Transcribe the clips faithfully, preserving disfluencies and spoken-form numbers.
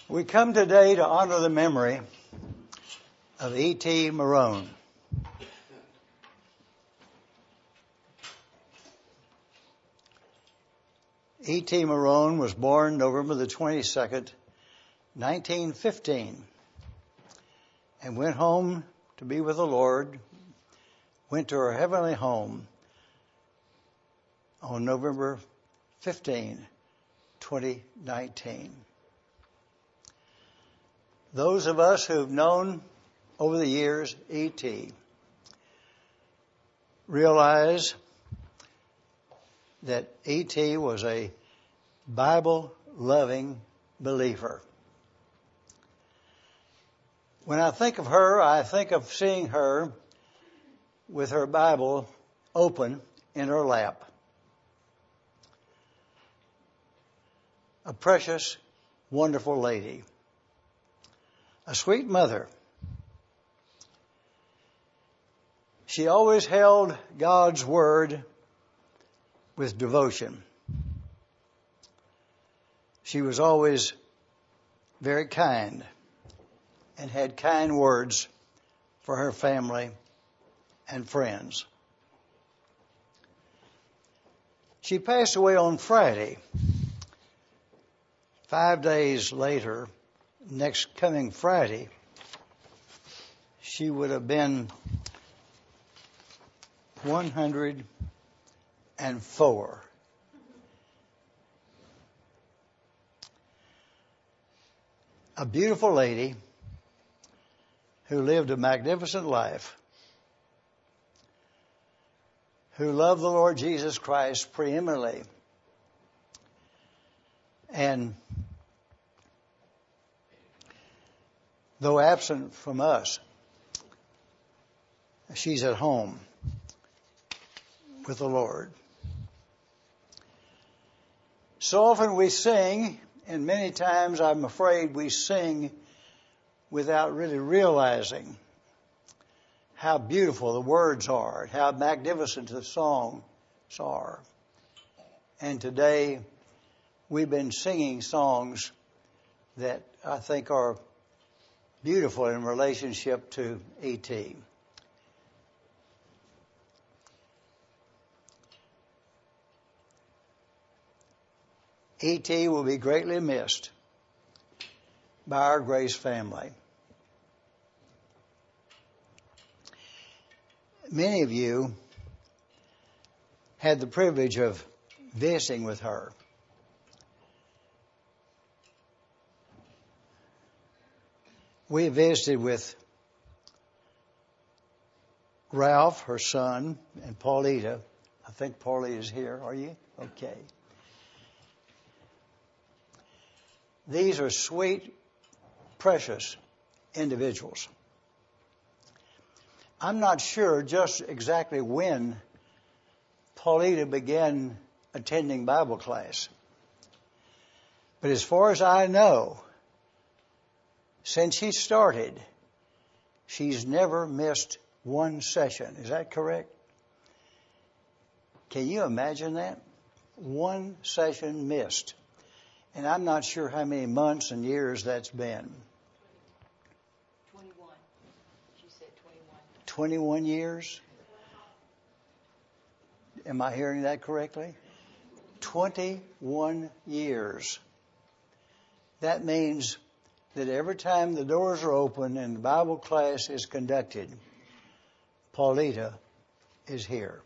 We come today to honor the memory of E T Marone. E T Marone was born November the twenty-second, nineteen fifteen, and went home to be with the Lord, went to her heavenly home on November fifteenth, twenty nineteen. Those of us who've known over the years E T realize that E T was a Bible-loving believer. When I think of her, I think of seeing her with her Bible open in her lap. A precious, wonderful lady. A sweet mother. She always held God's Word with devotion. She was always very kind and had kind words for her family and friends. She passed away on Friday. Five days later, next coming Friday, she would have been one hundred four. A beautiful lady who lived a magnificent life, who loved the Lord Jesus Christ preeminently, and though absent from us, she's at home with the Lord. So often we sing, and many times I'm afraid we sing without really realizing how beautiful the words are, how magnificent the songs are. And today we've been singing songs that I think are beautiful in relationship to E T. E T will be greatly missed by our Grace family. Many of you had the privilege of visiting with her. We visited with Ralph, her son, and Paulita. I think Paulita's here. Are you? Okay. These are sweet, precious individuals. I'm not sure just exactly when Paulita began attending Bible class. But as far as I know, since she started, she's never missed one session. Is that correct? Can you imagine that? One session missed. And I'm not sure how many months and years that's been. twenty-one. She said twenty-one. twenty-one years? Am I hearing that correctly? twenty-one years. That means that every time the doors are open and the Bible class is conducted, Paulita is here.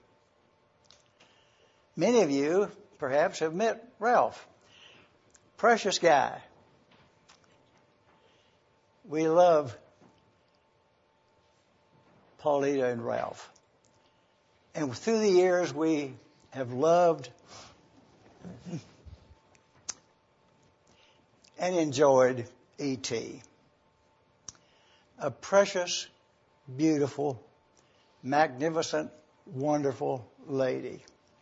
Many of you perhaps have met Ralph. Precious guy. We love Paulita and Ralph. And through the years we have loved and enjoyed E T. A precious, beautiful, magnificent, wonderful lady.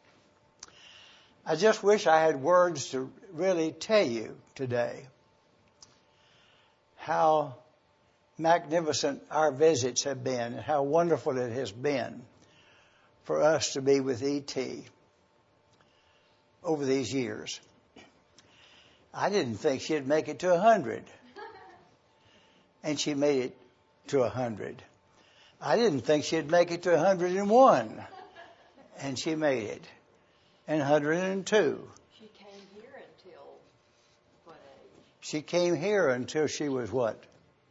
I just wish I had words to really tell you today how magnificent our visits have been and how wonderful it has been for us to be with E T over these years. I didn't think she'd make it to a hundred. and she made it to a hundred. I didn't think she'd make it to a hundred and one, and she made it, and a hundred and two. She came here until what age? She came here until she was what?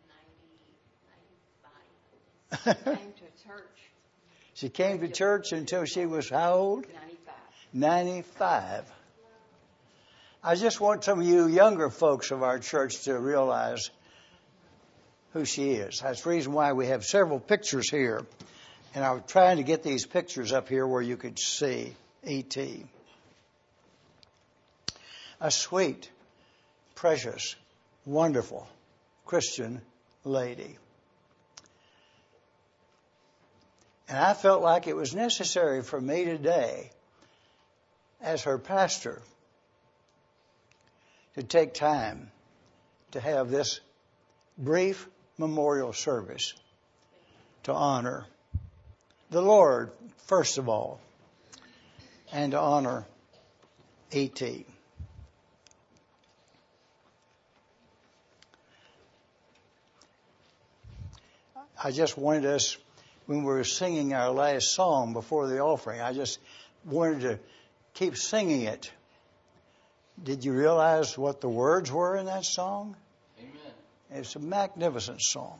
ninety, ninety-five. She came to church. She came to church until she was how old? ninety-five. ninety-five. I just want some of you younger folks of our church to realize who she is. That's the reason why we have several pictures here. And I was trying to get these pictures up here where you could see E T. A sweet, precious, wonderful Christian lady. And I felt like it was necessary for me today, as her pastor, to take time to have this brief memorial service to honor the Lord, first of all, and to honor E T. I just wanted us, when we were singing our last song before the offering, I just wanted to keep singing it. Did you realize what the words were in that song? Amen. It's a magnificent song.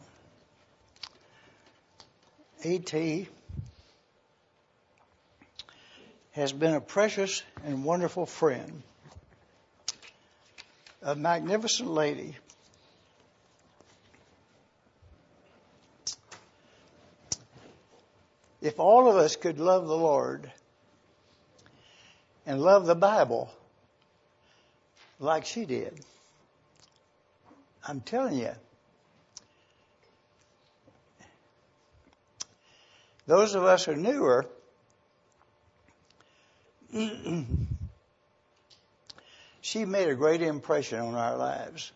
E T has been a precious and wonderful friend, a magnificent lady. If all of us could love the Lord and love the Bible like she did, I'm telling you, those of us who knew her, she made a great impression on our lives.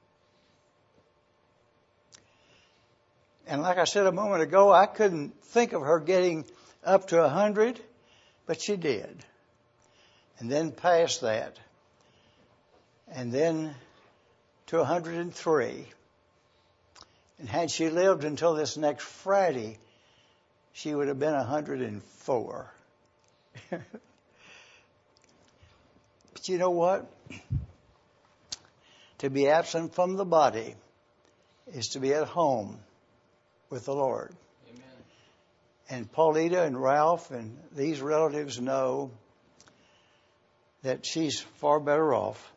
And like I said a moment ago, I couldn't think of her getting up to a hundred, but she did. And then past that. And then to a hundred and three. And had she lived until this next Friday, she would have been a hundred and four. But you know what? To be absent from the body is to be at home with the Lord. Amen. And Paulita and Ralph and these relatives know that she's far better off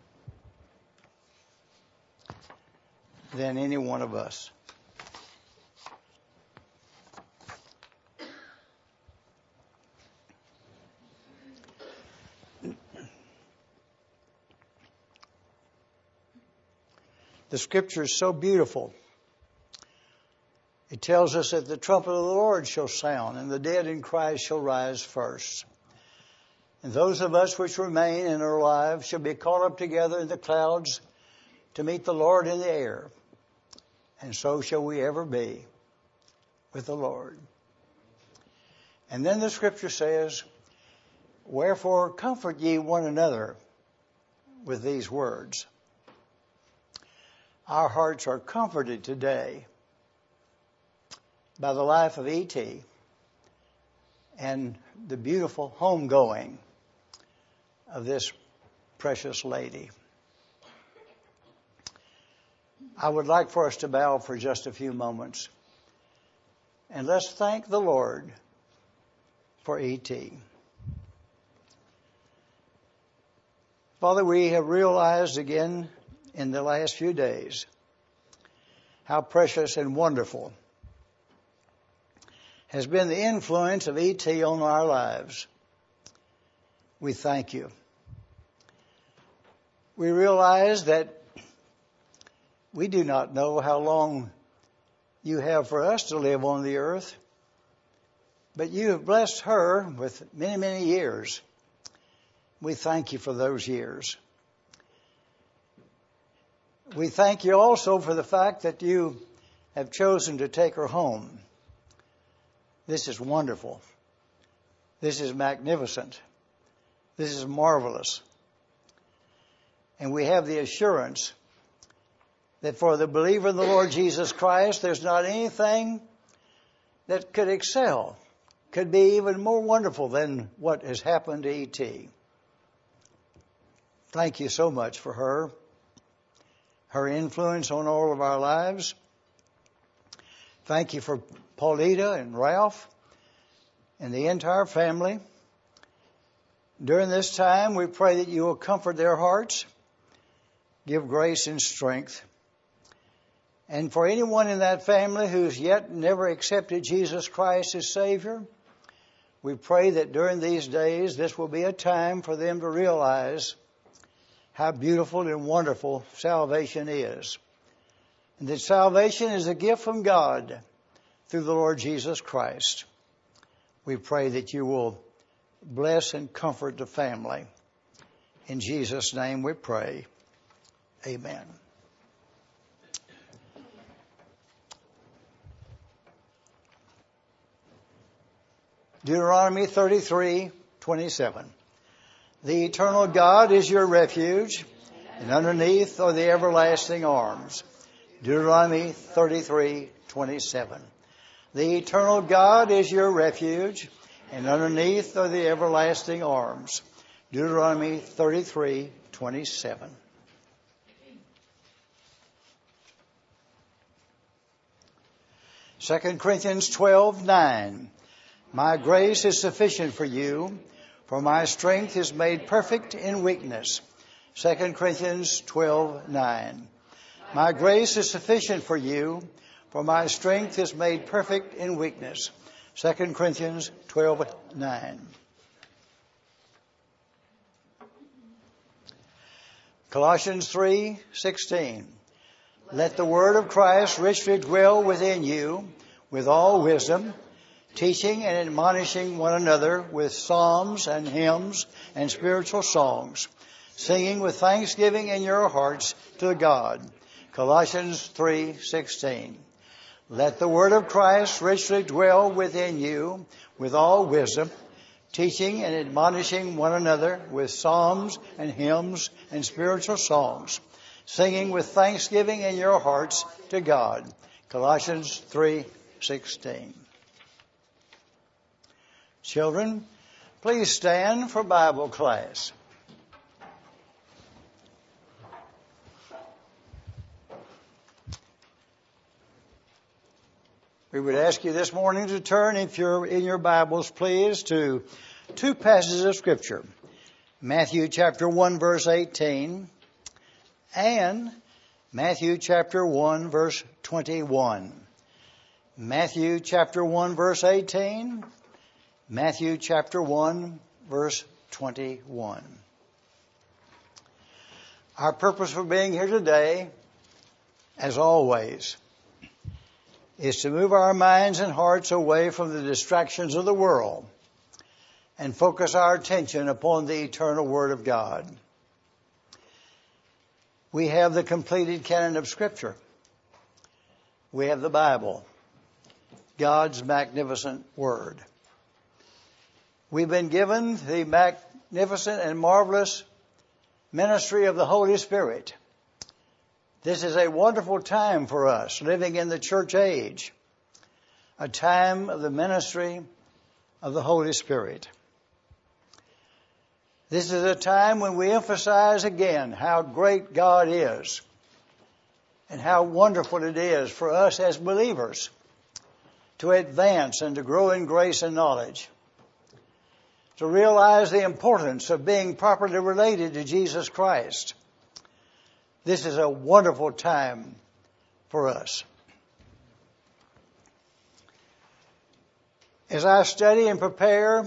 than any one of us. The scripture is so beautiful. It tells us that the trumpet of the Lord shall sound, and the dead in Christ shall rise first. And those of us which remain and are alive shall be caught up together in the clouds to meet the Lord in the air. And so shall we ever be with the Lord. And then the scripture says, wherefore comfort ye one another with these words. Our hearts are comforted today by the life of E T and the beautiful homegoing of this precious lady. I would like for us to bow for just a few moments and let's thank the Lord for E T. Father, we have realized again in the last few days how precious and wonderful has been the influence of E T on our lives. We thank you. We realize that we do not know how long you have for us to live on the earth, but you have blessed her with many, many years. We thank you for those years. We thank you also for the fact that you have chosen to take her home. This is wonderful. This is magnificent. This is marvelous. And we have the assurance that for the believer in the Lord Jesus Christ, there's not anything that could excel, could be even more wonderful than what has happened to E T. Thank you so much for her, her influence on all of our lives. Thank you for Paulita and Ralph and the entire family. During this time, we pray that you will comfort their hearts, give grace and strength. And for anyone in that family who's yet never accepted Jesus Christ as Savior, we pray that during these days, this will be a time for them to realize how beautiful and wonderful salvation is. And that salvation is a gift from God through the Lord Jesus Christ. We pray that you will bless and comfort the family. In Jesus' name we pray. Amen. Deuteronomy thirty-three twenty-seven. The eternal God is your refuge, and underneath are the everlasting arms. Deuteronomy thirty-three twenty-seven. The eternal God is your refuge, and underneath are the everlasting arms. Deuteronomy thirty-three twenty-seven. Second Corinthians twelve nine. My grace is sufficient for you, for my strength is made perfect in weakness. Second Corinthians twelve nine. My grace is sufficient for you, for my strength is made perfect in weakness. Second Corinthians twelve nine. Colossians three sixteen. Let the word of Christ richly dwell within you with all wisdom, teaching and admonishing one another with psalms and hymns and spiritual songs, singing with thanksgiving in your hearts to God. Colossians three sixteen. Let the word of Christ richly dwell within you with all wisdom, teaching and admonishing one another with psalms and hymns and spiritual songs, singing with thanksgiving in your hearts to God. Colossians three sixteen. Children, please stand for Bible class. We would ask you this morning to turn, if you're in your Bibles, please, to two passages of Scripture. Matthew chapter one, verse eighteen, and Matthew chapter one, verse twenty-one. Matthew chapter one, verse eighteen, Matthew chapter one, verse twenty-one. Our purpose for being here today, as always, is to move our minds and hearts away from the distractions of the world and focus our attention upon the eternal Word of God. We have the completed canon of Scripture. We have the Bible, God's magnificent Word. We've been given the magnificent and marvelous ministry of the Holy Spirit. This is a wonderful time for us living in the church age, a time of the ministry of the Holy Spirit. This is a time when we emphasize again how great God is and how wonderful it is for us as believers to advance and to grow in grace and knowledge, to realize the importance of being properly related to Jesus Christ. This is a wonderful time for us. As I study and prepare,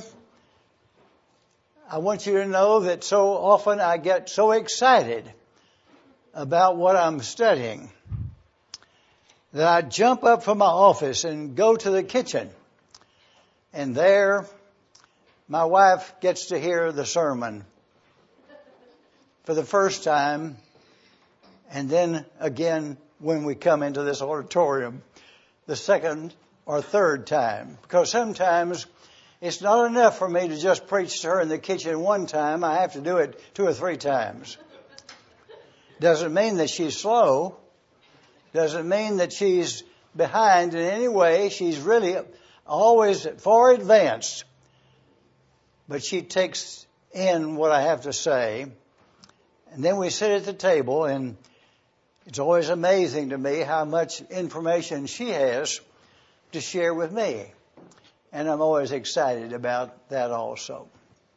I want you to know that so often I get so excited about what I'm studying that I jump up from my office and go to the kitchen. And there, my wife gets to hear the sermon for the first time, and then again when we come into this auditorium the second or third time. Because sometimes it's not enough for me to just preach to her in the kitchen one time. I have to do it two or three times. Doesn't mean that she's slow. Doesn't mean that she's behind in any way. She's really always far advanced. But she takes in what I have to say. And then we sit at the table, and it's always amazing to me how much information she has to share with me. And I'm always excited about that also.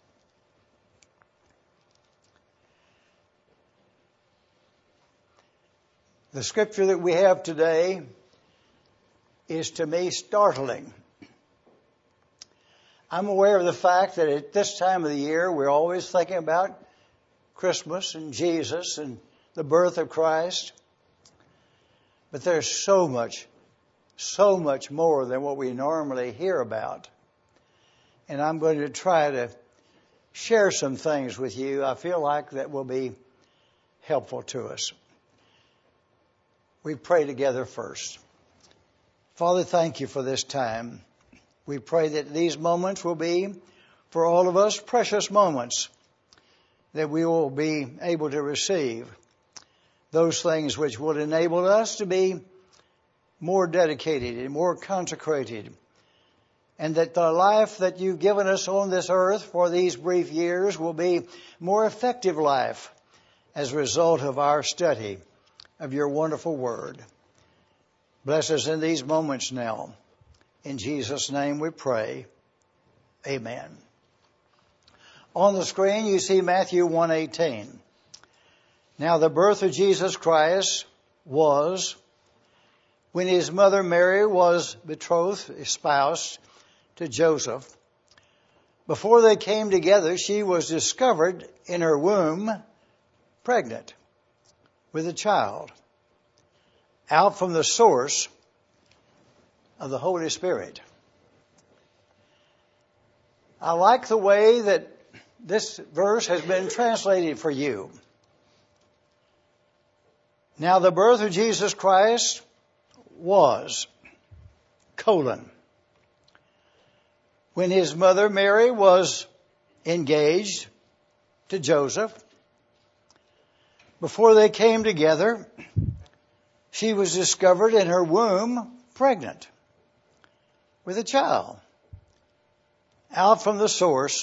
The scripture that we have today is to me startling. I'm aware of the fact that at this time of the year we're always thinking about Christmas and Jesus and the birth of Christ. But there's so much, so much more than what we normally hear about. And I'm going to try to share some things with you I feel like that will be helpful to us. We pray together first. Father, thank you for this time. We pray that these moments will be, for all of us, precious moments that we will be able to receive. Those things which will enable us to be more dedicated and more consecrated. And that the life that you've given us on this earth for these brief years will be more effective life as a result of our study of your wonderful word. Bless us in these moments now. In Jesus' name we pray. Amen. On the screen you see Matthew one eighteen. Now the birth of Jesus Christ was when his mother Mary was betrothed, espoused to Joseph. Before they came together, she was discovered in her womb pregnant with a child out from the source of the Holy Spirit. I like the way that this verse has been translated for you. Now the birth of Jesus Christ was, colon, when his mother Mary was engaged to Joseph. Before they came together, she was discovered in her womb pregnant with a child out from the source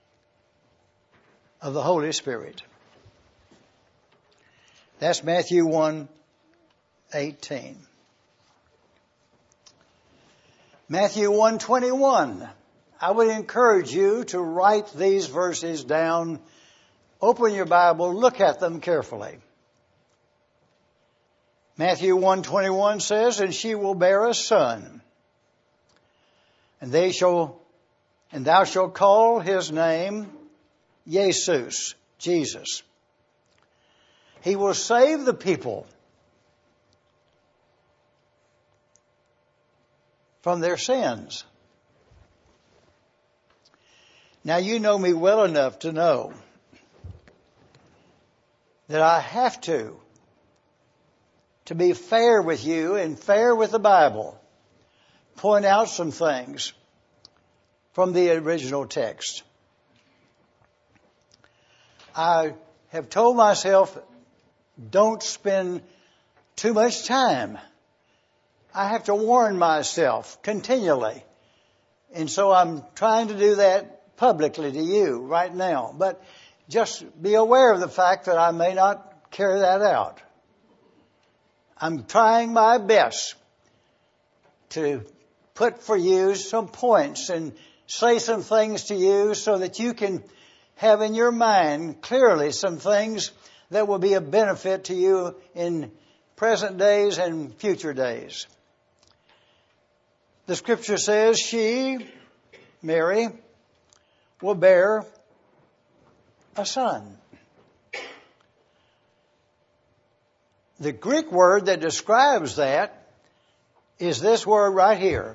of the Holy Spirit. That's Matthew one eighteen. Matthew one twenty-one. I would encourage you to write these verses down. Open your Bible, look at them carefully. Matthew one twenty-one says, and she will bear a son, and they shall, and thou shalt call his name Jesus, Jesus. He will save the people from their sins. Now you know me well enough to know that I have to, to be fair with you and fair with the Bible, point out some things from the original text. I have told myself, don't spend too much time. I have to warn myself continually. And so I'm trying to do that publicly to you right now. But just be aware of the fact that I may not carry that out. I'm trying my best to put for you some points and say some things to you so that you can have in your mind clearly some things that will be a benefit to you in present days and future days. The scripture says she, Mary, will bear a son. The Greek word that describes that is this word right here.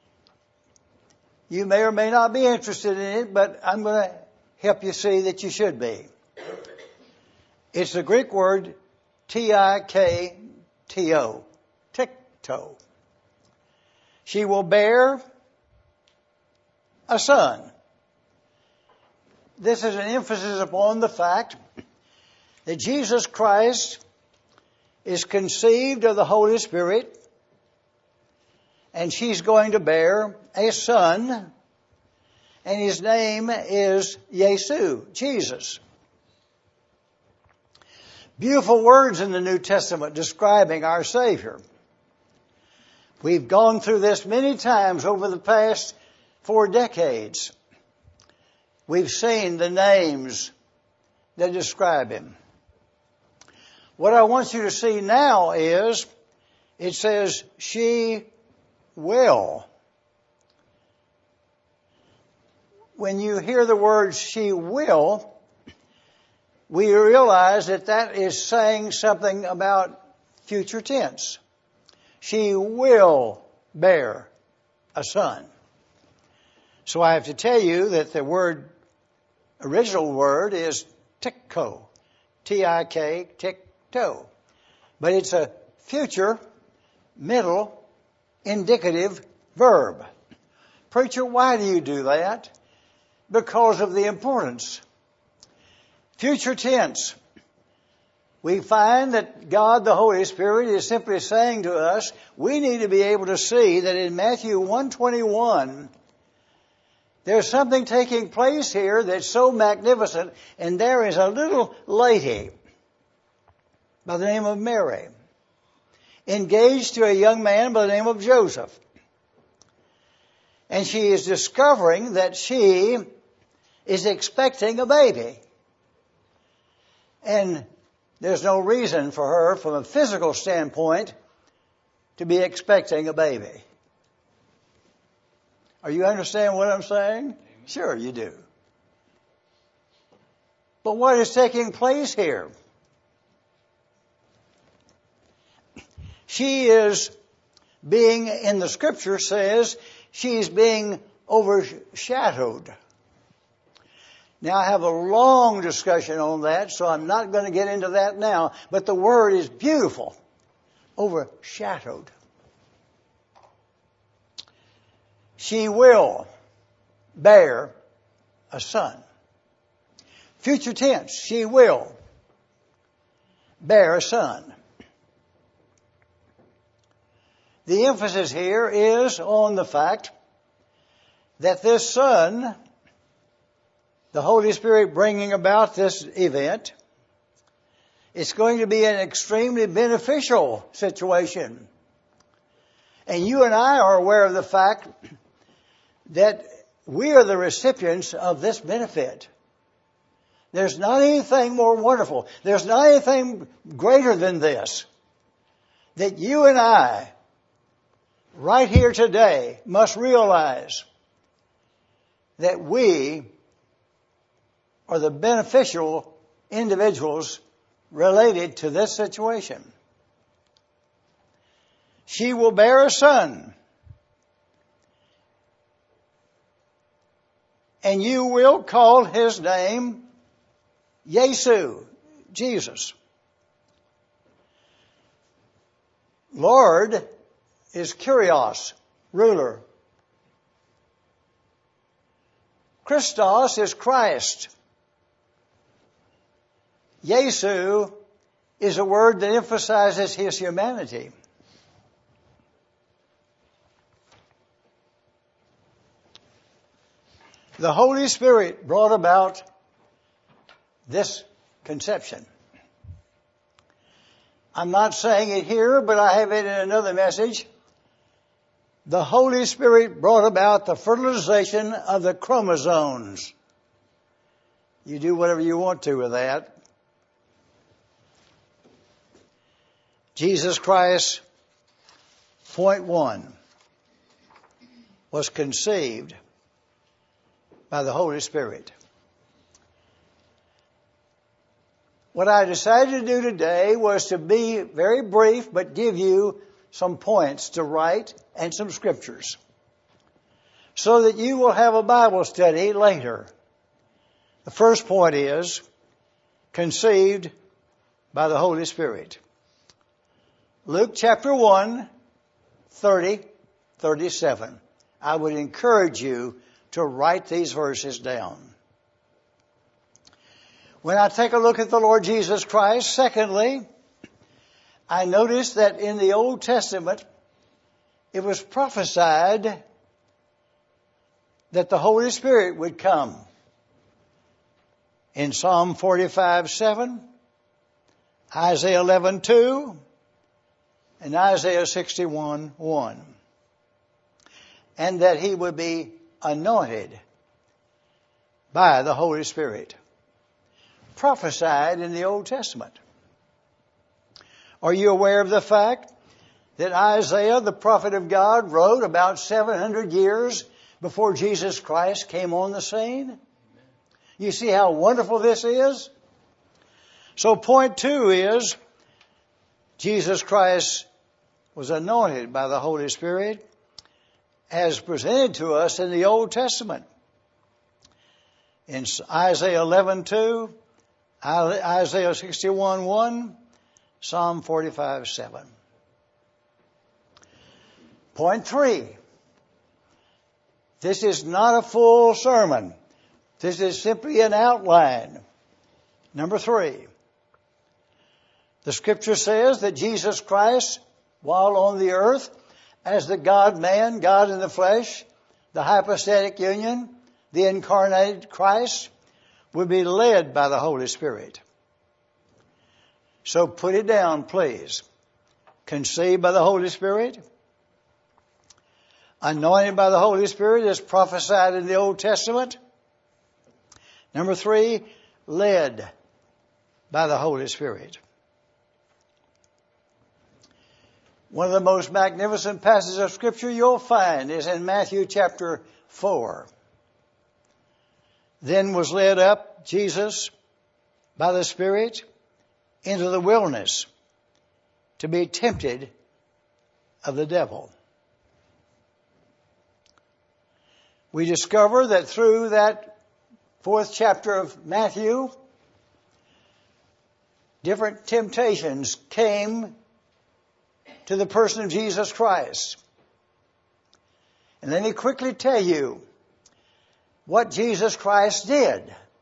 You may or may not be interested in it, but I'm going to help you see that you should be. It's the Greek word T I K T O, tikto. She will bear a son. This is an emphasis upon the fact that Jesus Christ is conceived of the Holy Spirit, and she's going to bear a son, and his name is Yesu, Jesus. Beautiful words in the New Testament describing our Savior. We've gone through this many times over the past four decades. We've seen the names that describe him. What I want you to see now is, it says, she will. When you hear the words she will, we realize that that is saying something about future tense. She will bear a son. So I have to tell you that the word, original word is tikko, T I K, tikto. But it's a future, middle, indicative verb. Preacher, why do you do that? Because of the importance. Future tense. We find that God the Holy Spirit is simply saying to us, we need to be able to see that in Matthew one twenty-one, there's something taking place here that's so magnificent, and there is a little lady by the name of Mary, engaged to a young man by the name of Joseph. And she is discovering that she is expecting a baby. And there's no reason for her, from a physical standpoint, to be expecting a baby. Are you understand what I'm saying? Amen. Sure you do. But what is taking place here? She is being, in the scripture says, she's being overshadowed. Now, I have a long discussion on that, so I'm not going to get into that now. But the word is beautiful. Overshadowed. She will bear a son. Future tense, she will bear a son. The emphasis here is on the fact that this son, the Holy Spirit bringing about this event, it's going to be an extremely beneficial situation. And you and I are aware of the fact that we are the recipients of this benefit. There's not anything more wonderful. There's not anything greater than this. That you and I, right here today, must realize that we are the beneficial individuals related to this situation. She will bear a son, and you will call his name Yesu, Jesus. Lord is Kyrios, ruler. Christos is Christ. Yesu is a word that emphasizes his humanity. The Holy Spirit brought about this conception. I'm not saying it here, but I have it in another message. The Holy Spirit brought about the fertilization of the chromosomes. You do whatever you want to with that. Jesus Christ, point one, was conceived by the Holy Spirit. What I decided to do today was to be very brief, but give you some points to write and some scriptures, so that you will have a Bible study later. The first point is conceived by the Holy Spirit. Luke chapter one, thirty, thirty-seven. I would encourage you to write these verses down. When I take a look at the Lord Jesus Christ, secondly, I noticed that in the Old Testament, it was prophesied that the Holy Spirit would come. In Psalm forty-five seven, Isaiah eleven two, and Isaiah sixty-one one. And that he would be anointed by the Holy Spirit. Prophesied in the Old Testament. Are you aware of the fact that Isaiah, the prophet of God, wrote about seven hundred years before Jesus Christ came on the scene? You see how wonderful this is? So point two is, Jesus Christ was anointed by the Holy Spirit as presented to us in the Old Testament. In Isaiah eleven two, Isaiah sixty-one one, Psalm forty-five seven. Point three. This is not a full sermon. This is simply an outline. Number three. The Scripture says that Jesus Christ, while on the earth, as the God-man, God in the flesh, the hypostatic union, the incarnated Christ, would be led by the Holy Spirit. So put it down, please. Conceived by the Holy Spirit, anointed by the Holy Spirit as prophesied in the Old Testament. Number three, led by the Holy Spirit. One of the most magnificent passages of Scripture you'll find is in Matthew chapter four. Then was led up Jesus by the Spirit into the wilderness to be tempted of the devil. We discover that through that fourth chapter of Matthew, different temptations came to the person of Jesus Christ. And let me quickly tell you what Jesus Christ did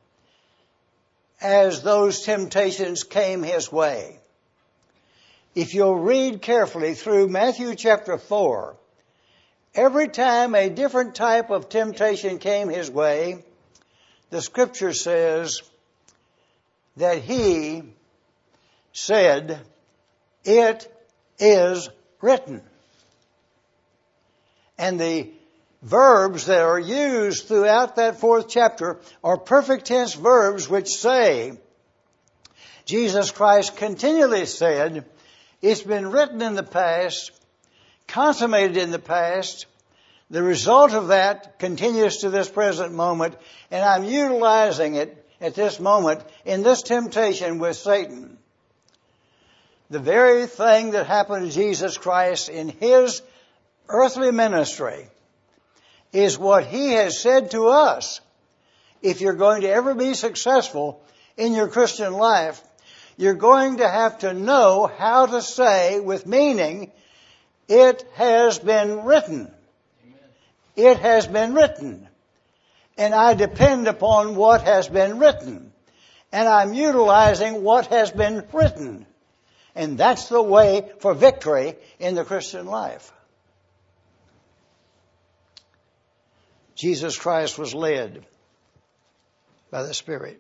as those temptations came his way. If you'll read carefully through Matthew chapter four, every time a different type of temptation came his way, the Scripture says that he said, "It is written." And the verbs that are used throughout that fourth chapter are perfect tense verbs which say, Jesus Christ continually said, it's been written in the past, consummated in the past. The result of that continues to this present moment, and I'm utilizing it at this moment in this temptation with Satan. The very thing that happened to Jesus Christ in his earthly ministry is what he has said to us. If you're going to ever be successful in your Christian life, you're going to have to know how to say with meaning, it has been written. Amen. It has been written. And I depend upon what has been written. And I'm utilizing what has been written. And that's the way for victory in the Christian life. Jesus Christ was led by the Spirit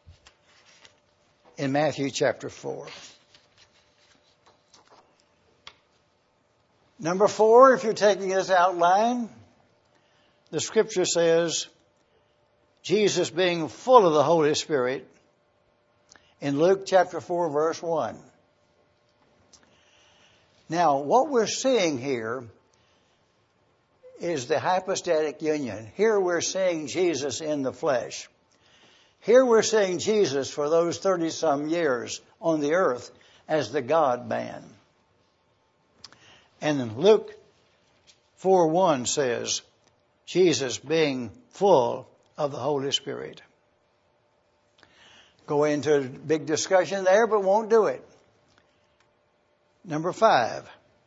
in Matthew chapter four. Number four, if you're taking this outline, the Scripture says Jesus being full of the Holy Spirit in Luke chapter four verse one. Now, what we're seeing here is the hypostatic union. Here we're seeing Jesus in the flesh. Here we're seeing Jesus for those thirty-some years on the earth as the God-man. And then Luke four one says, Jesus being full of the Holy Spirit. Go into a big discussion there, but won't do it. Number five.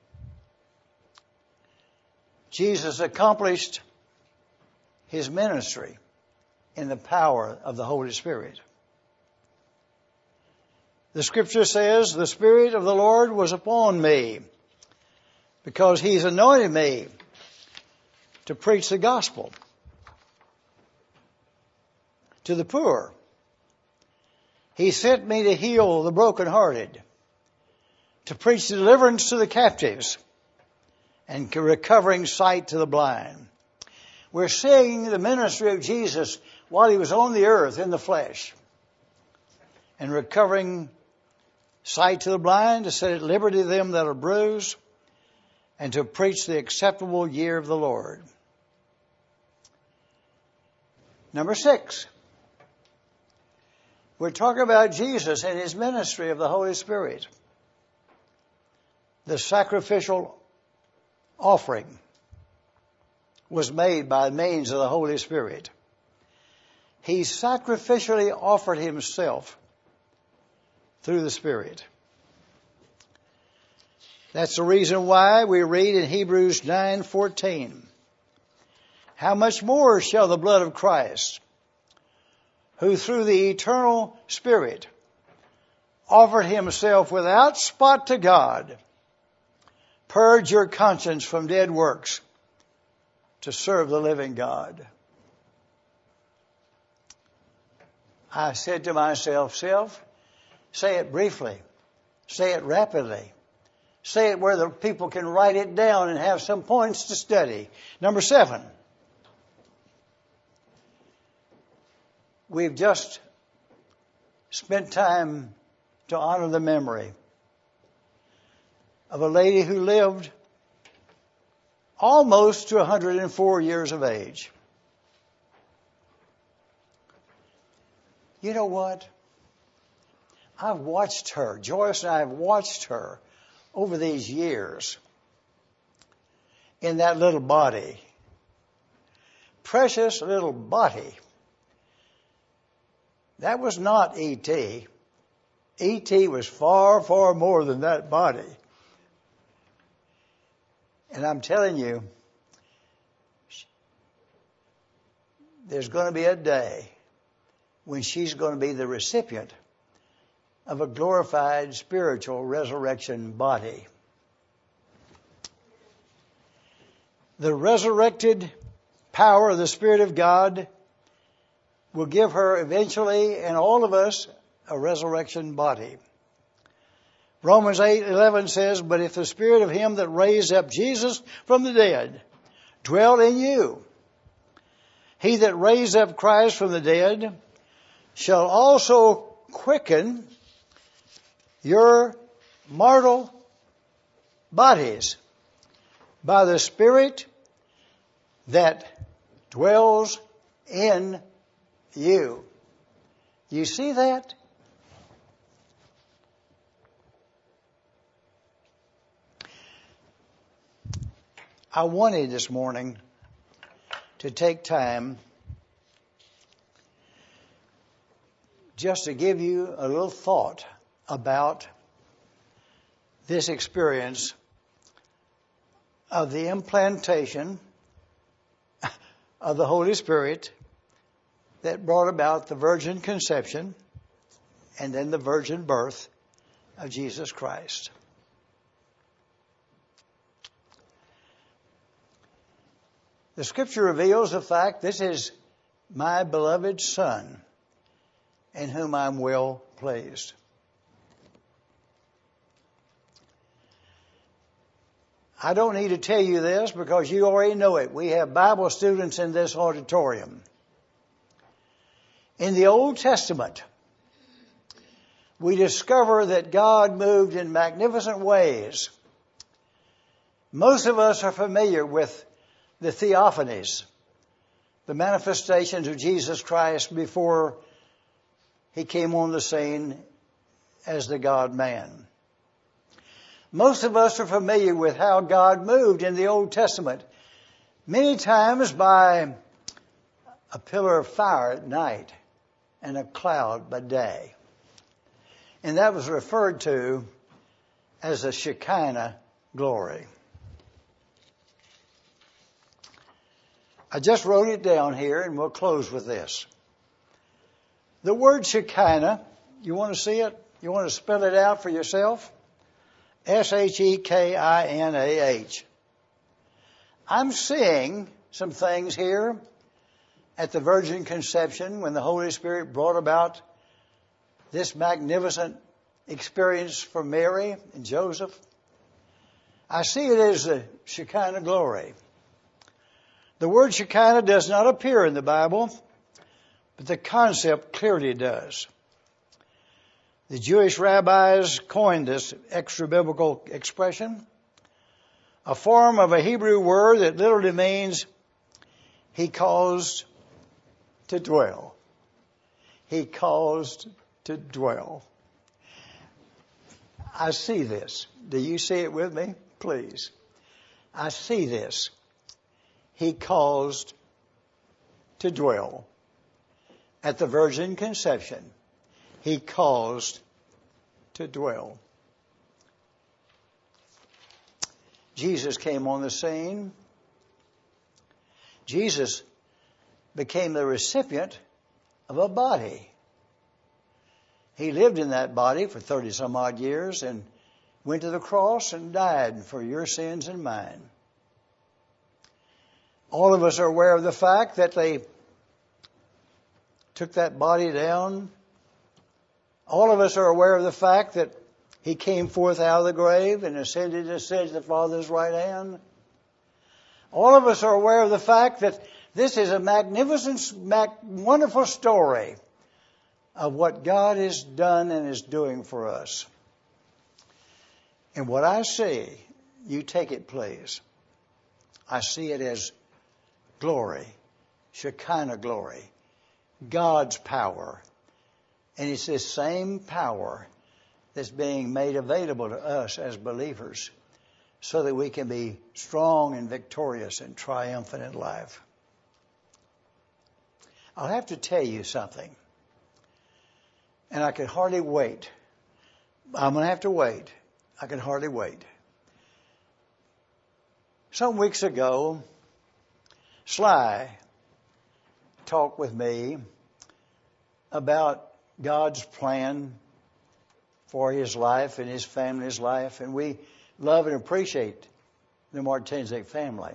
Jesus accomplished his ministry in the power of the Holy Spirit. The scripture says, the Spirit of the Lord was upon me because He's anointed me to preach the gospel to the poor. He sent me to heal the brokenhearted, to preach deliverance to the captives, and recovering sight to the blind. We're seeing the ministry of Jesus while He was on the earth in the flesh, and recovering sight to the blind, to set at liberty them that are bruised, and to preach the acceptable year of the Lord. Number six, we're talking about Jesus and His ministry of the Holy Spirit. The sacrificial offering was made by means of the Holy Spirit. He sacrificially offered Himself through the Spirit. That's the reason why we read in Hebrews nine fourteen, how much more shall the blood of Christ, who through the eternal Spirit offered Himself without spot to God, purge your conscience from dead works to serve the living God. I said to myself, self, say it briefly. Say it rapidly. Say it where the people can write it down and have some points to study. Number seven. We've just spent time to honor the memory of a lady who lived almost to one hundred four years of age. You know what? I've watched her, Joyce and I have watched her over these years in that little body. Precious little body. That was not E T E T was far, far more than that body. And I'm telling you, there's going to be a day when she's going to be the recipient of a glorified spiritual resurrection body. The resurrected power of the Spirit of God will give her eventually, and all of us, a resurrection body. Romans eight eleven says, but if the Spirit of Him that raised up Jesus from the dead dwell in you, He that raised up Christ from the dead shall also quicken your mortal bodies by the Spirit that dwells in you. You see that? I wanted this morning to take time just to give you a little thought about this experience of the implantation of the Holy Spirit that brought about the virgin conception and then the virgin birth of Jesus Christ. The Scripture reveals the fact this is my beloved Son in whom I'm well pleased. I don't need to tell you this because you already know it. We have Bible students in this auditorium. In the Old Testament, we discover that God moved in magnificent ways. Most of us are familiar with the theophanies, the manifestations of Jesus Christ before He came on the scene as the God-man. Most of us are familiar with how God moved in the Old Testament, many times by a pillar of fire at night and a cloud by day. And that was referred to as the Shekinah glory. I just wrote it down here and we'll close with this. The word Shekinah, you want to see it? You want to spell it out for yourself? S H E K I N A H. I'm seeing some things here at the Virgin Conception when the Holy Spirit brought about this magnificent experience for Mary and Joseph. I see it as the Shekinah glory. The word Shekinah does not appear in the Bible, but the concept clearly does. The Jewish rabbis coined this extra-biblical expression, a form of a Hebrew word that literally means He caused to dwell. He caused to dwell. I see this. Do you see it with me? Please. I see this. He caused to dwell. At the Virgin Conception, He caused to dwell. Jesus came on the scene. Jesus became the recipient of a body. He lived in that body for thirty some odd years and went to the cross and died for your sins and mine. All of us are aware of the fact that they took that body down. All of us are aware of the fact that He came forth out of the grave and ascended and sat at the Father's right hand. All of us are aware of the fact that this is a magnificent, wonderful story of what God has done and is doing for us. And what I see, you take it please, I see it as glory, Shekinah glory, God's power. And it's this same power that's being made available to us as believers so that we can be strong and victorious and triumphant in life. I'll have to tell you something. And I can hardly wait. I'm going to have to wait. I can hardly wait. Some weeks ago, Sly talked with me about God's plan for his life and his family's life. And we love and appreciate the Martinzik family.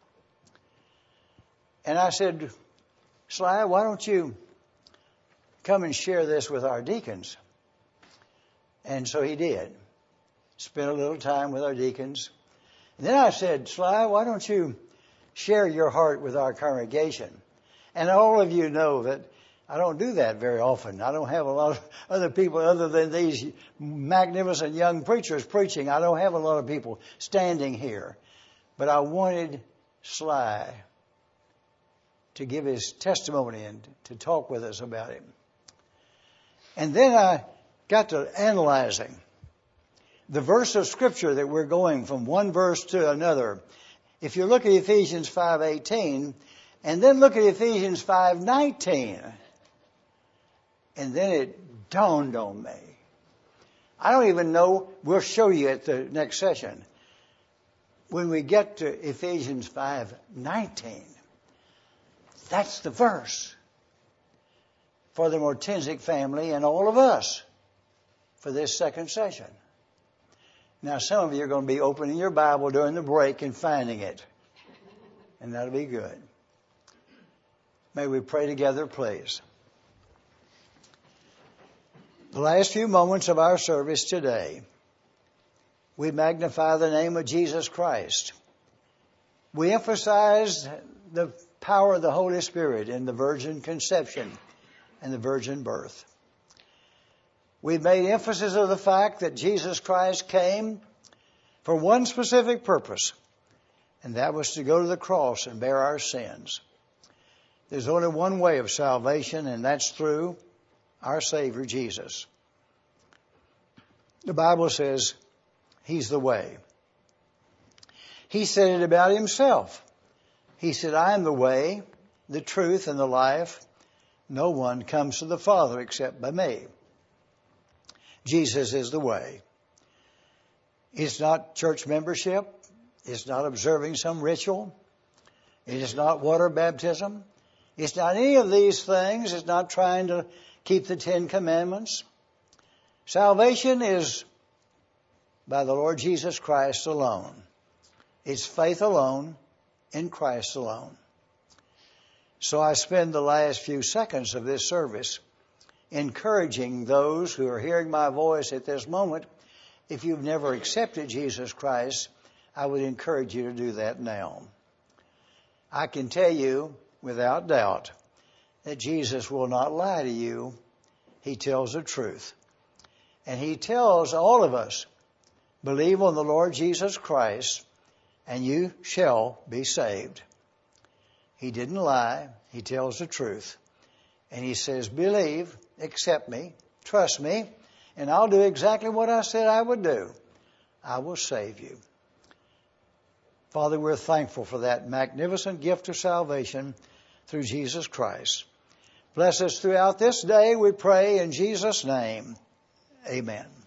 And I said, Sly, why don't you come and share this with our deacons? And so he did. Spent a little time with our deacons. And then I said, Sly, why don't you share your heart with our congregation? And all of you know that I don't do that very often. I don't have a lot of other people other than these magnificent young preachers preaching. I don't have a lot of people standing here. But I wanted Sly to give his testimony and to talk with us about him. And then I got to analyzing the verse of Scripture that we're going from one verse to another. If you look at Ephesians five eighteen, and then look at Ephesians five nineteen, and then it dawned on me. I don't even know, we'll show you at the next session. When we get to Ephesians five nineteen, that's the verse for the Mortensic family and all of us for this second session. Now, some of you are going to be opening your Bible during the break and finding it. And that'll be good. May we pray together, please. The last few moments of our service today, we magnify the name of Jesus Christ. We emphasize the power of the Holy Spirit in the virgin conception and the virgin birth. We've made emphasis of the fact that Jesus Christ came for one specific purpose, and that was to go to the cross and bear our sins. There's only one way of salvation, and that's through our Savior Jesus. The Bible says He's the way. He said it about Himself. He said, I am the way, the truth, and the life. No one comes to the Father except by me. Jesus is the way. It's not church membership. It's not observing some ritual. It is not water baptism. It's not any of these things. It's not trying to keep the Ten Commandments. Salvation is by the Lord Jesus Christ alone. It's faith alone in Christ alone. So I spend the last few seconds of this service encouraging those who are hearing my voice at this moment. If you've never accepted Jesus Christ, I would encourage you to do that now. I can tell you without doubt that Jesus will not lie to you. He tells the truth. And He tells all of us, believe on the Lord Jesus Christ and you shall be saved. He didn't lie. He tells the truth. And He says, believe, accept me, trust me, and I'll do exactly what I said I would do. I will save you. Father, we're thankful for that magnificent gift of salvation through Jesus Christ. Bless us throughout this day, we pray in Jesus' name. Amen.